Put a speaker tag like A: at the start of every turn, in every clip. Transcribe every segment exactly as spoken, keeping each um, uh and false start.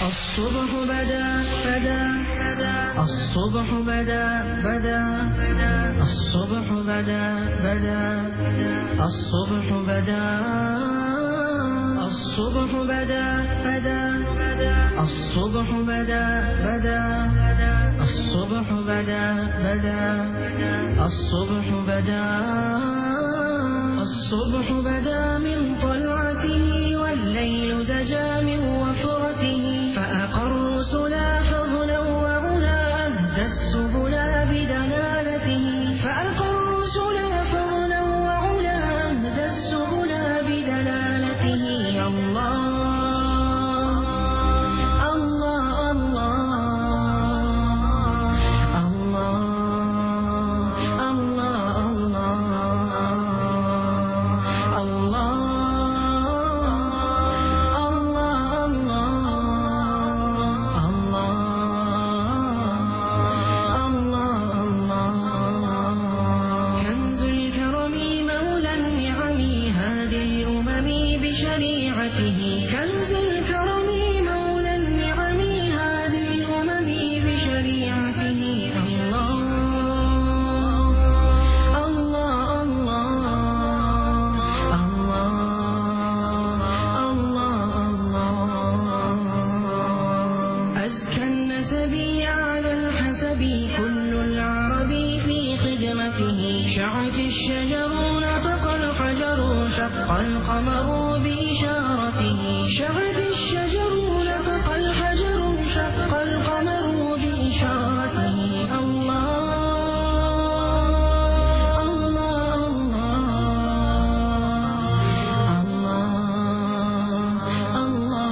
A: الصبح بدا بدا الصبح بدا بدا الصبح بدا بدا الصبح بدا الصبح بدا بدا الصبح بدا بدا الصبح بدا بدا الصبح بدا الصبح بدا من طلعته والليل دجى من وفرته فأقر سلا فضلا وعلا أهدى السبل بدلالته فأقر سلا فضلا وعلا أهدى السبل بدلالته الله القمر بإشارته شهد الشجر نطق الحجر شق القمر بإشارته الله الله الله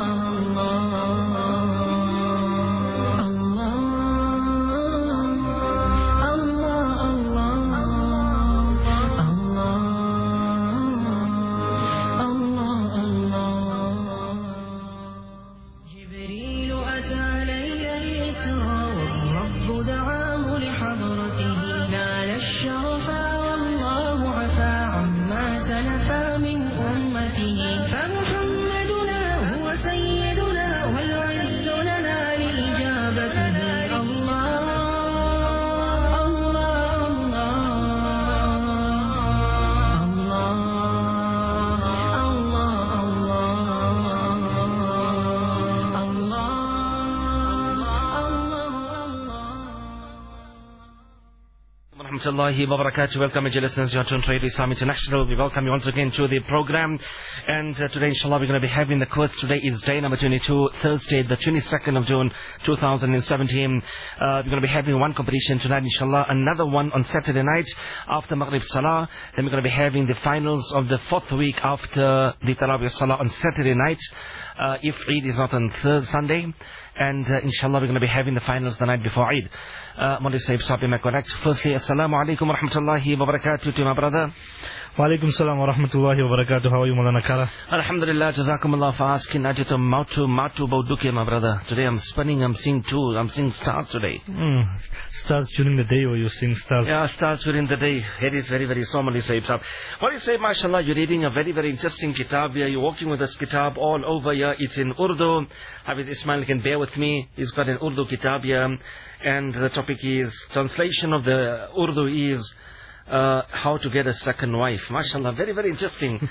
B: Warahmatullahi wabarakatuh. Welcome, dear listeners. You are tuned to Radio Islam International. We welcome you once again to the program. And uh, today, inshallah, we're going to be having the quiz. Today is day number twenty-two, Thursday, the twenty-second of June, two thousand seventeen. Uh, we're going to be having one competition tonight, inshallah. Another one on Saturday night after Maghrib Salah. Then we're going to be having the finals of the fourth week after the Tarawih Salah on Saturday night. Uh, if Eid is not on third Sunday. And uh, inshallah, we're going to be having the finals the night before Eid. Uh, Mawlid Saib Saab, am I correct? Firstly, Assalamu alaikum wa rahmatullahi wa barakatuh to my brother.
C: Wa alaikum salam wa rahmatullahi wa barakatuh. How are you, Maulana Kara?
B: Alhamdulillah, jazakumullah for asking. Ajitum mautu matu bauduke, my brother. Today I'm spinning, I'm seeing two, I'm seeing stars today.
C: Mm. Stars during the day, or you seeing stars?
B: Yeah, stars during the day. It is very, very so, Mawlid Saib Saab. What do you say, mashallah? You're reading a very, very interesting kitab here. You're walking with this kitab all over here. It's in Urdu. Hafiz Ismail can bear with me. He's got an Urdu kitab here. And the topic is, translation of the Urdu is, uh, how to get a second wife. MashaAllah, very, very interesting.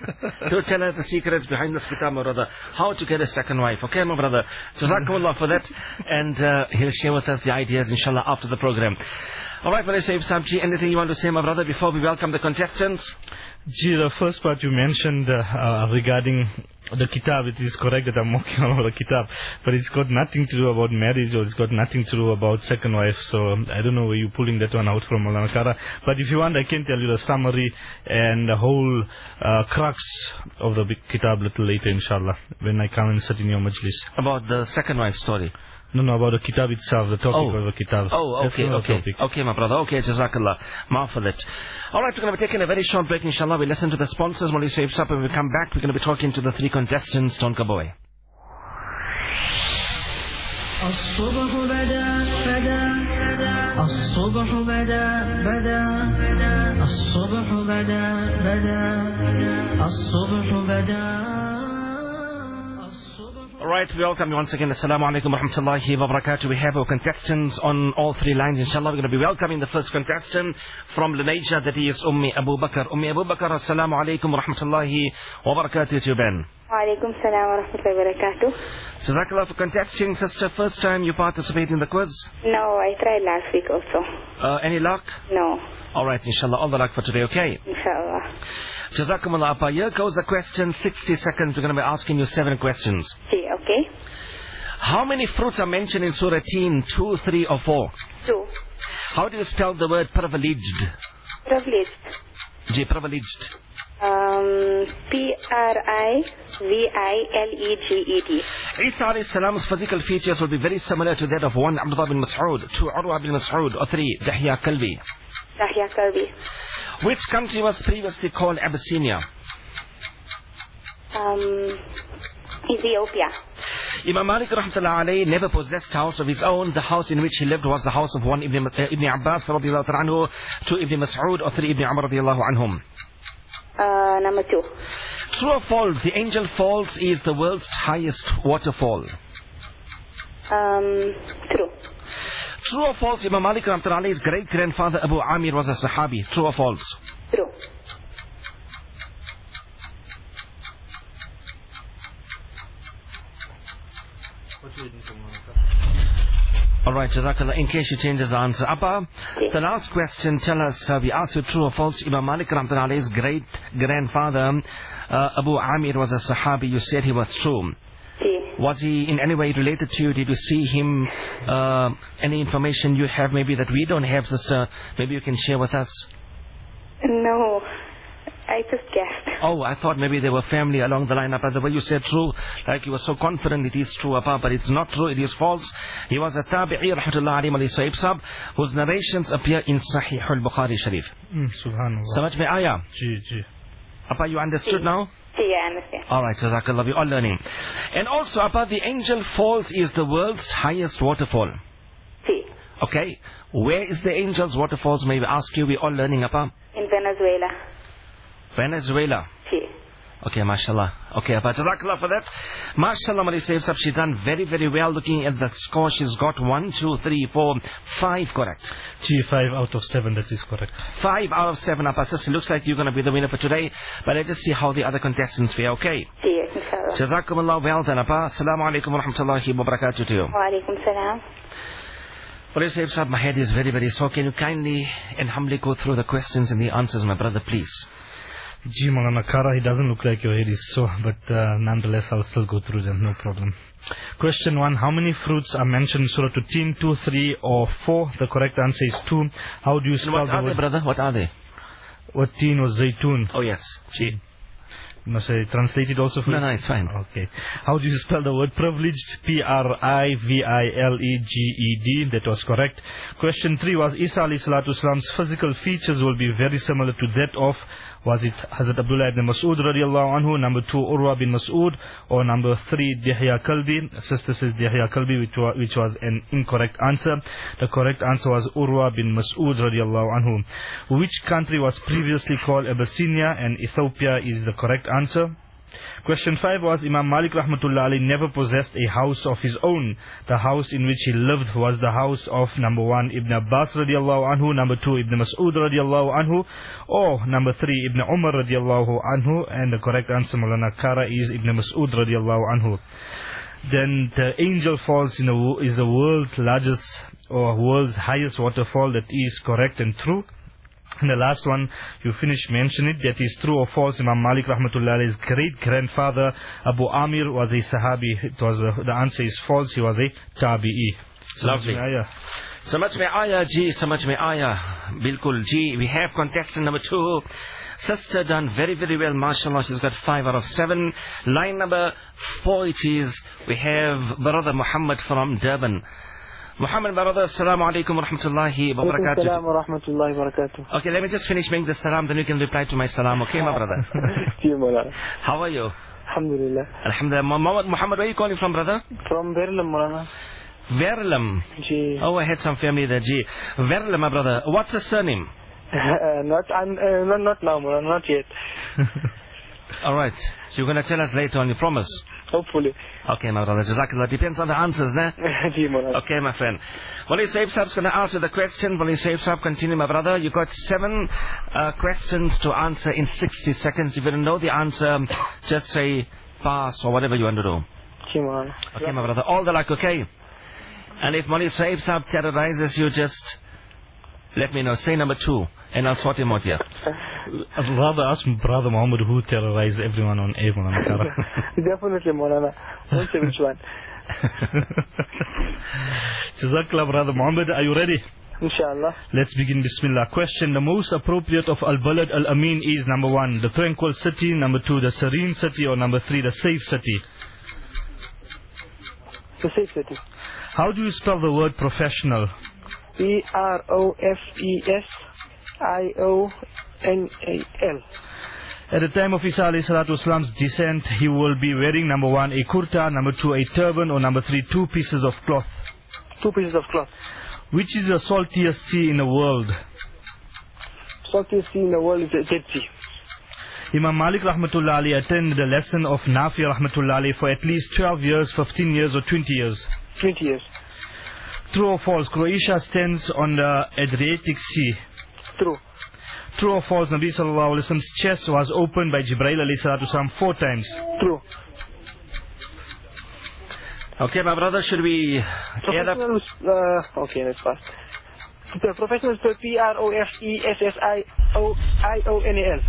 B: Do tell us the secrets behind this kitab, my brother. How to get a second wife. Okay, my brother. Jazakumullah for that. And uh, he'll share with us the ideas, inshallah, after the program. Alright, Mawlid Saib Saabji, anything you want to say, my brother, before we welcome the contestants?
C: Gee, the first part you mentioned uh, uh, regarding the kitab, it is correct that I'm walking all over the kitab, but it's got nothing to do about marriage, or it's got nothing to do about second wife, so um, I don't know where you're pulling that one out from, Maulana Kara. But if you want, I can tell you the summary and the whole uh, crux of the big kitab a little later, inshallah, when I come and sit in your majlis.
B: About the second wife story?
C: No, no, about the kitab itself, the topic
B: oh.
C: of the kitab.
B: Oh, okay, okay.
C: Topic.
B: Okay, my brother. Okay, jazakallah. Maaf for that. Alright, we're going to be taking a very short break, inshallah. We listen to the sponsors, Mawlid Saib Saab. When we come back, we're going to be talking to the three contestants. Don't go away.
A: الصبح بدا بدا الصبح بدا بدا الصبح بدا بدا الصبح بدا
B: Right, we welcome you once again. Assalamu alaikum wa rahmatullahi wa barakatuh. We have our contestants on all three lines. Inshallah, we're going to be welcoming the first contestant from Lenasia, that is Ummi Abu Bakr. Ummi Abu Bakr, assalamu alaikum wa rahmatullahi wa barakatuh to you, Ben.
D: Wa alaikum salam wa rahmatullahi wa barakatuh.
B: Jazakallah for contesting, sister. First time you participate in the quiz?
D: No, I tried last week also.
B: Uh, any luck?
D: No.
B: Alright, inshallah, all the luck for today, okay?
D: Inshallah.
B: Jazakumullah, Appa. Here goes the question, sixty seconds. We're going to be asking you seven questions.
D: See, okay.
B: How many fruits are mentioned in Surah Teen? Two, three, or four?
D: Two.
B: How do you spell the word privileged?
D: Privileged.
B: G, privileged.
D: Um, P R I V I L E G E D.
B: Isa alayhi salam's physical features will be very similar to that of one, Abdullah bin Mas'ud, two, Urwa bin Mas'ud, or three, Dihya Kalbi.
D: Dahya Kalbi.
B: Which country was previously called Abyssinia?
D: Um, Ethiopia.
B: Imam Malik rahmatullah alayhi never possessed a house of his own. The house in which he lived was the house of one Ibn, uh, Ibn Abbas radiallahu anhu, two Ibn Mas'ud, or three Ibn Umar radiallahu anhum.
D: Uh, number two.
B: True or false, the Angel Falls is the world's highest waterfall?
D: Um, true.
B: True or false, Imam Malik rahmatullah alayhi's great-grandfather Abu Amir was a Sahabi? True or false?
D: True.
B: Alright, Jazakallah. In case you change his answer. Appa,
D: Yes.
B: the last question, tell us, uh, we asked you true or false. Imam Malik rahmatullah alayhi's great-grandfather uh, Abu Amir was a Sahabi. You said he was true.
D: See.
B: Was he in any way related to you? Did you see him? Uh, any information you have maybe that we don't have, sister? Maybe you can share with us.
D: No. I just guessed.
B: Oh, I thought maybe they were family along the line. Appa, the way you said true, like you were so confident it is true, Appa, but it's not true, it is false. He was a tabi'i, rahmatullah alayhi alayhi Sahib Sahib, whose narrations appear in Sahih al-Bukhari Sharif.
C: Mm, Subhanallah.
B: Samajh mein aaya?
C: Ji, ji.
B: Appa, you understood now?
D: See, I understand.
B: Alright, Jazakallah, we're all learning. And also, Appa, the Angel Falls is the world's highest waterfall.
D: See.
B: Okay? Where is the Angel's waterfalls? May we ask you? We're all learning, Appa.
D: In Venezuela.
B: Venezuela.
D: See.
B: Okay, mashallah. Okay, Appa, Jazakallah for that. Mashallah, Mali Saif Sab, she's done very, very well. Looking at the score, she's got one, two, three, four, five correct.
C: G, five out of seven, that is correct.
B: Five out of seven, Appa. Sister, looks like you're going to be the winner for today. But let's just see how the other contestants fare, okay?
D: See, inshallah.
B: Jazakumullah, well done, Appa. Assalamu alaikum wa rahmatullahi wa barakatuh to you.
D: Wa alaikum salam.
B: Well, Saif Sab, my head is very, very sore. Can you kindly and humbly go through the questions and the answers, my brother, please?
C: Gee, Maulana Kara, he doesn't look like your head is sore, but uh, nonetheless, I'll still go through them, no problem. Question one, how many fruits are mentioned in Surah Teen, two, three, or four? The correct answer is two. How do you spell
B: What
C: the
B: are they,
C: word?
B: brother? What are they?
C: What teen was Zaytun?
B: Oh, yes. Gee.
C: Must I translate it also for
B: No,
C: you?
B: no, it's fine.
C: Okay. How do you spell the word privileged? P R I V I L E G E D. That was correct. Question three was Isa alayhi salatu wasalam's physical features will be very similar to that of, was it Hazrat Abdullah ibn Mas'ud radiallahu anhu, number two Urwa bin Mas'ud, or number three Dihya Kalbi? Sister says Dihya Kalbi, which was, which was an incorrect answer. The correct answer was Urwa bin Mas'ud radiallahu anhu. Which country was previously called Abyssinia, and Ethiopia is the correct answer. Question five was Imam Malik rahmatullah alayhi never possessed a house of his own. The house in which he lived was the house of number one Ibn Abbas radiallahu anhu, number two Ibn Mas'ud radiallahu anhu, or number three Ibn Umar radiallahu anhu, and the correct answer, Maulana Kara, is Ibn Mas'ud radiallahu anhu. Then the Angel Falls in the, is the world's largest or world's highest waterfall. That is correct and true. And the last one, you finished mentioning it, that is true or false. Imam Malik rahmatullah alayhi's great-grandfather Abu Amir was a Sahabi. It was a, the answer is false. He was a Tabi'i.
B: Lovely. Samajh mein aaya, ji, samajh mein aaya. Bilkul, ji. We have contestant number two. Sister done very, very well. MashaAllah, she's got five out of seven. Line number four it is. We have brother Muhammad from Durban. Muhammad, brother, assalamu alaikum wa rahmatullahi wa barakatuh.
E: Assalamu wa rahmatullahi wa barakatuh.
B: Okay, let me just finish making the salam, then you can reply to my salam. Okay, my brother? How are you?
E: Alhamdulillah.
B: Alhamdulillah. Muhammad, Muhammad, where are you calling from, brother?
E: From Verulam, Maulana.
B: Verulam.
E: Ji.
B: Oh, I had some family there, G. Verulam, my brother. What's the surname?
E: Uh, not, I'm, uh, not, not now, Maulana, not yet.
B: Alright. So you're going to tell us later on, you promise?
E: Hopefully.
B: Okay, my brother. Jazakallah. Depends on the answers, ne?
E: Ji, Maulana.
B: Okay, my friend. Wali Saib Saab's going to answer the question. Wali Saib Saab, continue, my brother. You got seven uh, questions to answer in sixty seconds. If you don't know the answer, just say pass or whatever you want to do.
E: Ji, Maulana.
B: Okay, my brother. All the luck, okay? And if Wali Saib Saab terrorizes you, just let me know. Say number two, and I'll sort him out here.
C: I'd rather ask Brother Muhammad who terrorized everyone on air, Maulana Kara.
E: Definitely, Maulana. Won't say which one.
C: Jazakallah, Brother Muhammad. Are you ready?
E: Inshallah.
C: Let's begin. Bismillah. Question. The most appropriate of Al-Balad Al-Amin is number one, the tranquil city, number two, the serene city, or number three, the safe city.
E: The safe city.
C: How do you spell the word professional?
E: P R O F E S I O N A L.
C: At the time of Isa alayhi salatu wasalam's descent, he will be wearing number one, a kurta, number two, a turban, or number three, two pieces of cloth.
E: Two pieces of cloth.
C: Which is the saltiest sea in the world?
E: Saltiest sea in the world is the Dead Sea.
C: Imam Malik rahmatullah alayhi attended the lesson of Nafi rahmatullah alayhi for at least twelve years, fifteen years, or twenty years.
E: Twenty years.
C: True or false? Croatia stands on the Adriatic Sea.
E: True.
C: True or false? Nabi sallallahu alayhi wa sallam's chest was opened by Jibreel alayhi salatu wasalam four times.
E: True.
B: Okay, my brother, should we add up?
E: Professional, uh, okay, let's pass. The professional is P R O F E S S I O I O N A L.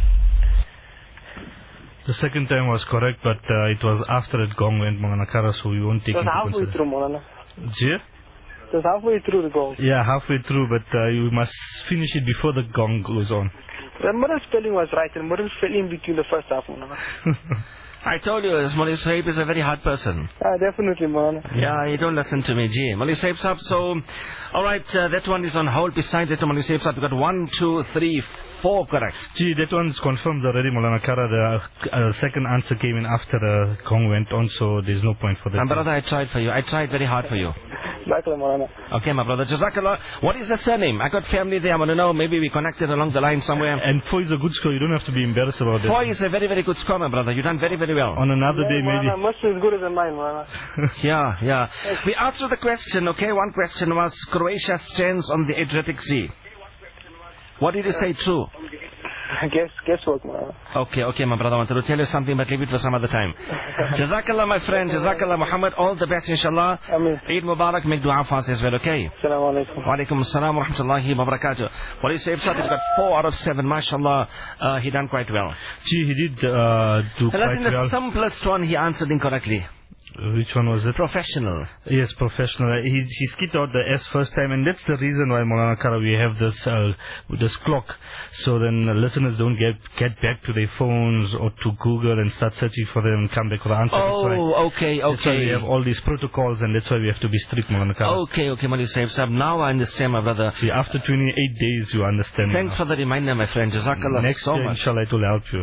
C: The second time was correct, but uh, it was after it gong went, Maulana Kara, so we won't take
E: It
C: it
E: was
C: into
E: halfway through, Maulana.
C: consideration.
E: It was halfway through the gong.
C: Yeah, halfway through, but uh, you must finish it before the gong goes on.
E: The middle spelling was right, and middle spelling between the first half, Maulana.
B: I told you, this Moli Saib is a very hard person.
E: Ah, definitely, Maulana.
B: Yeah, you don't listen to me, gee. Moli Saib Saab, so, alright, uh, that one is on hold. Besides that, Moli Saib Saab, you got one, two, three, four correct.
C: Gee, that one's confirmed already, Maulana Kara. The uh, second answer came in after the gong went on, so there's no point for that.
B: My brother, I tried for you. I tried very hard for you.
E: Jazakallah, Maulana.
B: Okay, my brother. Jazakallah. What is the surname? I got family there. I want to know. Maybe we connected along the line somewhere.
C: And four is a good score. You don't have to be embarrassed about that.
B: Four is a very, very good score, my brother. You done very, very well.
C: On another
E: Yeah,
C: day, maybe.
E: Maulana, much as good as mine, Maulana.
B: Yeah, yeah. We answered the question, okay? One question was, Croatia stands on the Adriatic Sea. What did you say true?
E: Guess, guesswork, Maulana.
B: Okay, okay, my brother. I wanted to tell you something, but leave it for some other time. Jazakallah, my friend. Jazakallah, Muhammad. All the best, inshallah.
E: Ameen.
B: Eid Mubarak. Make dua for us as well, okay?
E: Assalamu alaikum.
B: Wa alaikum assalam wa rahmatullahi wa barakatuh. What is Saib Saab? He's got four out of seven. MashaAllah. Uh, he done quite well.
C: Gee, he did uh, do
B: And I
C: quite
B: think the
C: well.
B: simplest one he answered incorrectly.
C: Which one was it?
B: Professional.
C: Yes, professional. He he skipped out the S first time, and that's the reason why, Maulana Kara, we have this uh, this clock, so then the listeners don't get get back to their phones or to Google and start searching for them and come back with the answer. That's why,
B: Oh, okay,
C: that's why we
B: okay.
C: have all these protocols, and that's why we have to be strict, Maulana Kara.
B: Okay, okay, Mali Saib Saab. Now I understand, my brother.
C: See, after twenty-eight days, you understand.
B: Thanks for the reminder, my friend. Jazakallah
C: Next
B: so
C: year,
B: much.
C: inshallah, it will help you.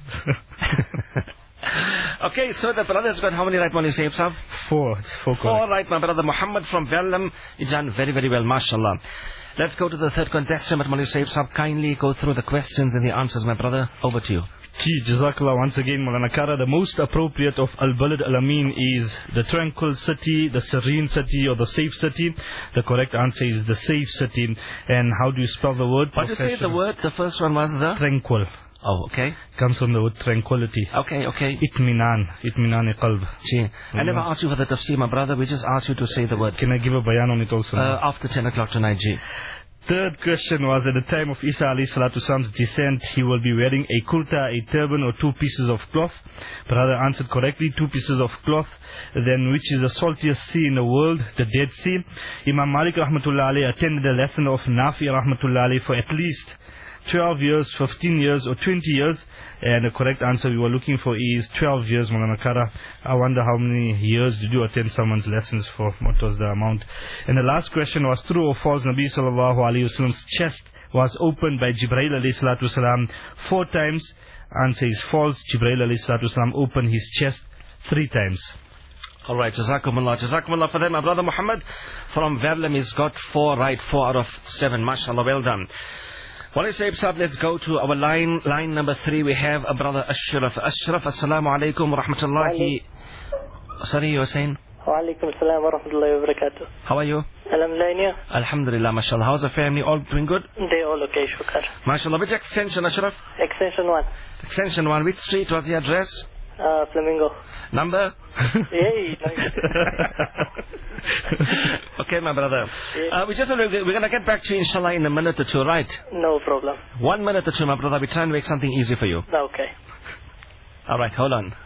B: Okay, so the brother's got how many right, Mali Saib Saab?
C: Four. Four correct.
B: All right, my brother Muhammad from Bellam. He's done very, very well, mashallah. Let's go to the third contestant, but Mali Saib Saab, kindly go through the questions and the answers, my brother. Over to you.
C: Gee, Jazakallah once again, Maulana Kara. The most appropriate of Al-Balad Al-Amin is the tranquil city, the serene city, or the safe city. The correct answer is the safe city. And how do you spell the word?
B: What did you say the word? The first one was the?
C: Tranquil.
B: Oh, okay.
C: Comes from the word tranquility.
B: Okay, okay.
C: Itminan. Itminan-e-qalb.
B: Gee, I never asked you for the tafsir, my brother. We just asked you to say the word.
C: Can I give a bayan on it also?
B: Uh, after ten o'clock tonight, G.
C: Third question was, at the time of Isa alayhi salatu wasalam's descent, he will be wearing a kurta, a turban, or two pieces of cloth. Brother answered correctly, two pieces of cloth. Then, which is the saltiest sea in the world? The Dead Sea. Imam Malik rahmatullah alayhi attended the lesson of Nafi rahmatullah alayhi for at least twelve years, fifteen years, or twenty years. And the correct answer we were looking for is twelve years, Maulana Kara. I wonder how many years did you attend someone's lessons for? What was the amount? And the last question was, true or false? Nabi sallallahu alayhi wasallam's chest was opened by Jibreel alayhi salatu wasalam four times. Answer is false. Jibreel alayhi salatu wasalam opened his chest three times.
B: All right, Jazakumullah. Jazakumullah for that. My brother Muhammad from Verlam has got four right, four out of seven. MashaAllah, well done. Wali Saib Saab, let's go to our line. Line number three, we have a brother Ashraf. Ashraf, assalamu alaikum wa rahmatullahi Sorry, you were saying?
E: Wa alaikum assalam wa rahmatullahi wa barakatuh.
B: How are you?
E: Alhamdulillah.
B: Alhamdulillah, mashallah. How's the family? All doing good?
E: They all okay, shukar.
B: Mashallah. Which extension, Ashraf?
E: Extension one.
B: Extension one. Which street was the address?
E: Uh, Flamingo.
B: Number?
E: Yay, nice.
B: Okay, my brother.
E: Yeah.
B: Uh, we just, we're going to get back to you, inshallah, in a minute or two, right?
E: No problem.
B: One minute or two, my brother. We try and make something easy for you.
E: Okay.
B: All right, hold on.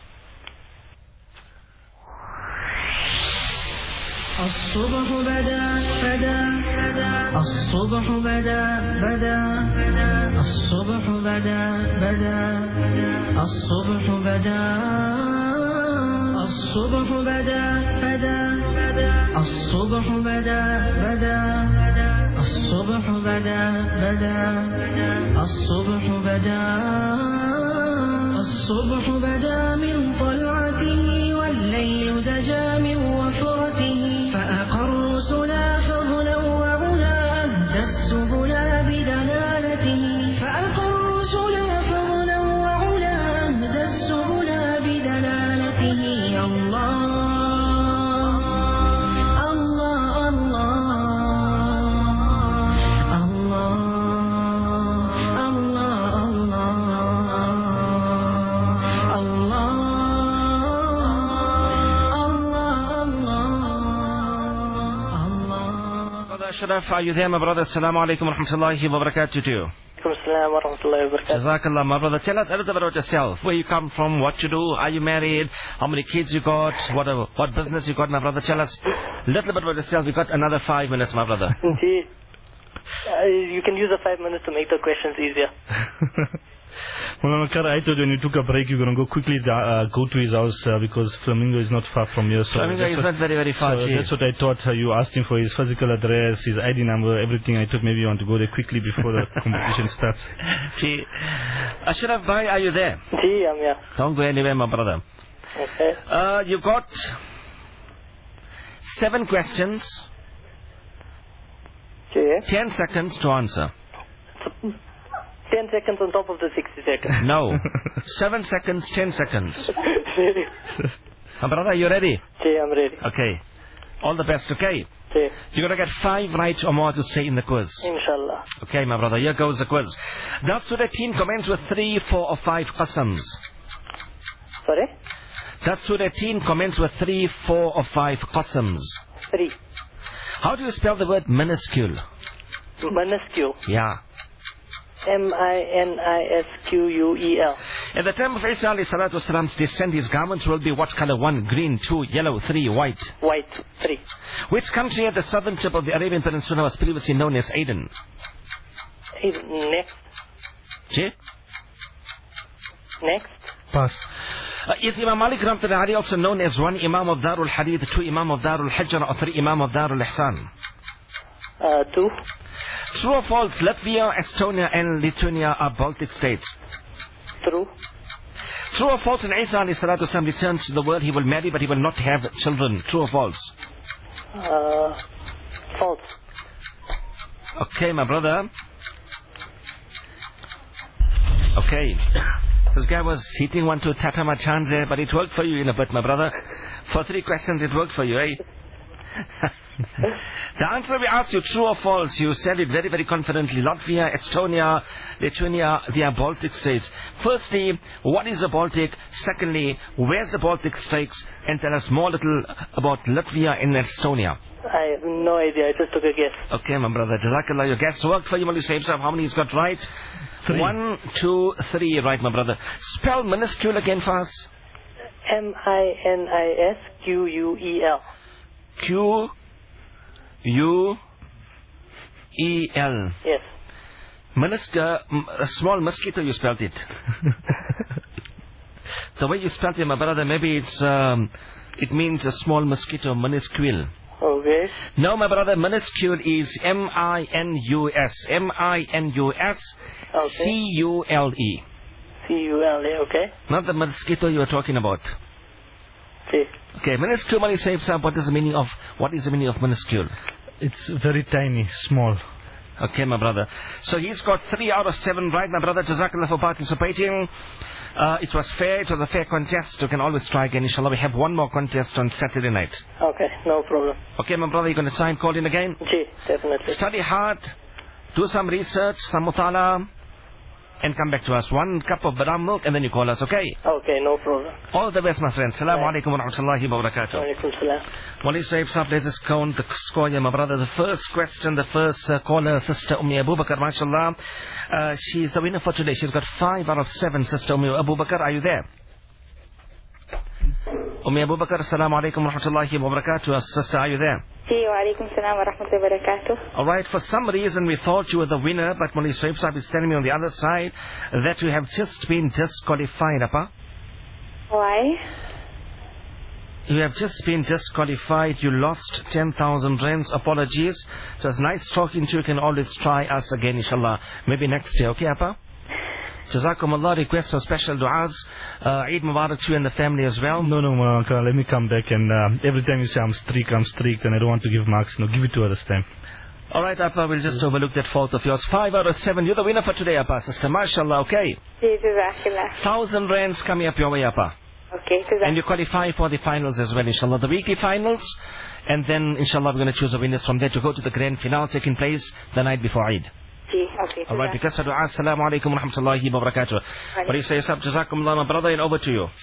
A: الصبح بدا بدا الصبح بدا بدا الصبح بدا بدا الصبح بدا الصبح بدا بدا الصبح بدا بدا الصبح بدا بدا الصبح بدا الصبح بدا من طلعته والليل دجى من وفرته فأقر الرسلا فضلا وعلا أهدى السبلا بدلالته فأقر الرسلا فضلا وعلا أهدى السبلا بدلالته الله الله الله الله الله الله
B: Brother Ashraf, are you there, my brother? Assalamu alaikum wa rahmatullahi wa barakatuh to you.
E: Alaikum assalam wa rahmatullahi wa barakatuh.
B: Jazakallah, my brother. Tell us a little bit about yourself. Where you come from, what you do, are you married, how many kids you got, what uh, what business you got, my brother. Tell us a little bit about yourself. We've got another five minutes, my brother.
E: Gee, uh, you can use the five minutes to make the questions easier.
C: Well, I thought when you took a break, you're going to go quickly uh, go to his house uh, because Flamingo is not far from here. So
B: Flamingo is
C: what,
B: not very, very far.
C: So
B: gee.
C: that's what I thought. Uh, you asked him for his physical address, his I D number, everything. I thought maybe you want to go there quickly before the competition starts.
B: Gee. Ashraf Bhai, are you there?
E: Gee, I'm here.
B: Don't go anywhere, my brother.
E: Okay.
B: Uh, you got seven questions,
E: Okay.
B: ten seconds to answer.
E: Ten seconds on top of the sixty seconds.
B: No. Seven seconds, ten seconds. My brother, are you ready?
E: Okay, I'm ready.
B: Okay. All the best, okay?
E: Okay.
B: You're going to get five right or more to say in the quiz.
E: Inshallah.
B: Okay, my brother, here goes the quiz. Does Surah Teen commence with three, four or five qasams?
E: Sorry?
B: Does Surah Teen commence with three, four or five qasams?
E: Three.
B: How do you spell the word minuscule?
E: Minuscule.
B: Yeah.
E: M I N I S Q U E L.
B: At the time of Isa alayhi salatu wasalam's descent, his garments will be what color? One, green. Two, yellow. Three, white.
E: White. Three.
B: Which country at the southern tip of the Arabian Peninsula was previously known as Aden?
E: Next.
B: Jay?
E: Next.
C: Pass.
B: Uh, is Imam Malik Rahmatullahi also known as one Imam of Darul Hadith, two Imam of Darul Hijrah, or three Imam of Darul Ihsan?
E: Uh, two.
B: True or false, Latvia, Estonia and Lithuania are Baltic states?
E: True.
B: True or false, when Isa alayhi salatu wasalam returns to the world, he will marry but he will not have children? True or false?
E: Uh, false.
B: Okay, my brother. Okay. This guy was hitting one to Tatama Chanze, but it worked for you in a bit, my brother. For three questions, it worked for you, eh? The answer we asked you, true or false, you said it very, very confidently. Latvia, Estonia, Lithuania, they are Baltic states. Firstly, what is the Baltic? Secondly, where's the Baltic states? And tell us more little about Latvia and Estonia.
E: I have no idea. I just took a guess.
B: Okay, my brother. Jazakallah. Your guess worked for you, Mali Saib Sahib. How many he's got right?
C: Three.
B: One, two, three. Right, my brother. Spell minuscule again for us.
E: M I N I S Q U E L.
B: Q U E L.
E: Yes.
B: Minuscule, a small mosquito, you spelled it. The way you spelled it, my brother, maybe it's, um, it means a small mosquito, minuscule.
E: Okay.
B: No, my brother, minuscule is M I N U S. M I N U S C U L E.
E: C U L E, okay.
B: Not the mosquito you were talking about.
E: Okay.
B: Okay, minuscule, Mali Saib Sahib, what is the meaning of, what is the meaning of minuscule?
C: It's very tiny, small.
B: Okay, my brother. So he's got three out of seven right, my brother. Jazakallah for participating. Uh, it was fair. It was a fair contest. You can always try again. Inshallah, we have one more contest on Saturday night.
E: Okay, no problem.
B: Okay, my brother, you're going to try and call in again?
E: Gee, definitely.
B: Study hard. Do some research, some mutala, and come back to us. One cup of badam milk, and then you call us, okay?
E: Okay, no problem.
B: All the best, my friends. Assalamu alaikum wa rahmatullahi wa barakatuh.
E: Walaikum salam.
B: Wali Sahib Sahib, let us count the score here, my brother. The first question, the first uh, caller, Sister Ummi Abu Bakr, mashallah. Uh, she's the winner for today. She's got five out of seven, Sister Ummi Abu Bakr. Are you there? Ummi Abu Bakr, assalamu alaikum wa rahmatullahi wa barakatuh. Sister, are you there?
D: Ji, wa alaikum salam wa rahmatullahi wa barakatuh.
B: Alright, for some reason we thought you were the winner, but Mawli Sahib Sahib is telling me on the other side that you have just been disqualified, Appa.
D: Why?
B: You have just been disqualified. You lost ten thousand rands. Apologies. It was nice talking to you. You can always try us again, inshallah. Maybe next year, okay, Appa? Jazakumullah. Request for special du'as. Uh, Eid Mubarak to you and the family as well.
C: No, no, my uncle, let me come back. And uh, every time you say I'm streak, I'm streaked, and I don't want to give marks. No, give it to her this time.
B: Alright, Appa, we'll just overlook that fault of yours. Five out of seven. You're the winner for today, Appa, sister. MashaAllah, okay?
D: Ji, jazakallah.
B: Thousand rands coming up your way, Appa.
D: Okay, jazakallah.
B: And you qualify for the finals as well, inshallah. The weekly finals. And then, inshallah, we're going to choose a winners from there to go to the grand finale taking place the night before Eid.
D: Ji, okay.
B: Alright, because of dua, assalamu alaikum wa rahmatullahi wa barakatuh. What do you say, Sab? Jazakumullah, my brother, and over to you.